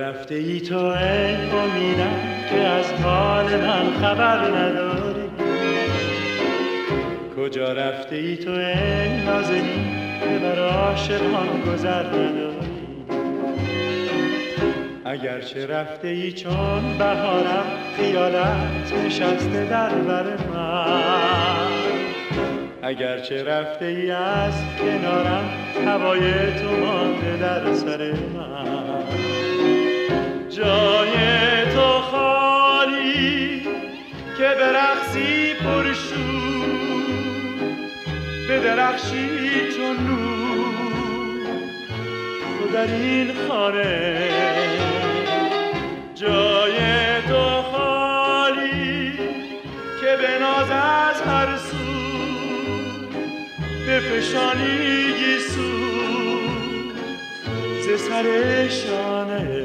رفته ای تو ای امیدم که از حال من خبر نداری؟ کجا رفته ای تو ای نازنین که بر عاشقان گذر نداری؟ اگرچه رفته ای چون بهارم خیالت نشسته در بر من، اگرچه رفته ای از کنارم هوای تو مانده در سر من. جای تو خالی که برقصی پرشور، بدرخشی چون نور تو در این خانه. جای تو خالی که به ناز از هر سو بفشانی گیسو ز سر شانه.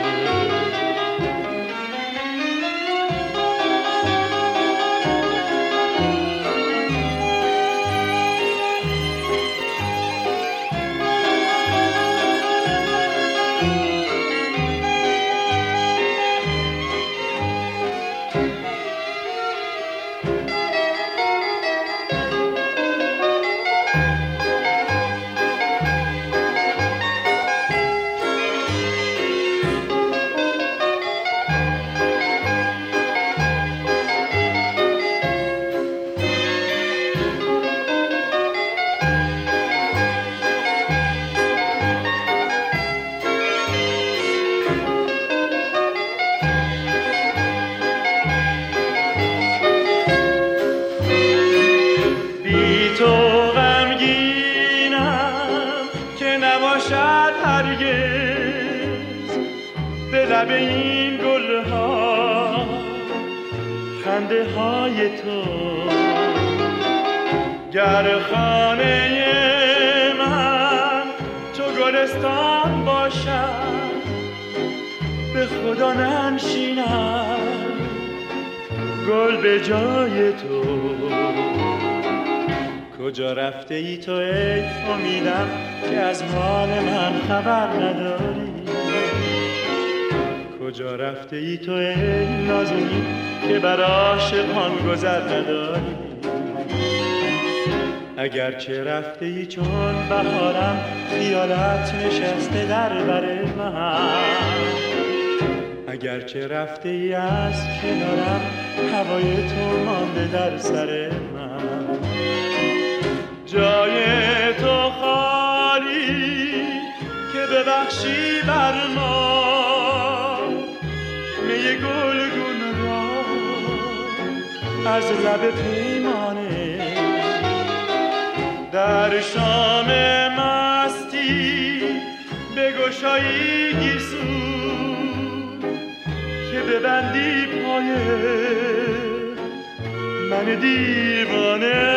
لب این گلها خنده های تو، گر خانه من چو گلستان باشد به خدا ننشینم گل به جای تو. کجا رفته ای تو ای امیدم که از مال من خبر نداری؟ کجا رفته ای تو ای نازنین که بر عاشقان گذر نداری؟ اگرچه رفته ای چون بهارم خیالت نشسته در بر من، اگرچه رفته ای از کنارم هوای تو مانده در سر من. جای تو خالی که ببخشی بر ما می گلگون را از لب پیمانه، در شام مستی بگشایی گیسو که ببندی پای من دیوانه.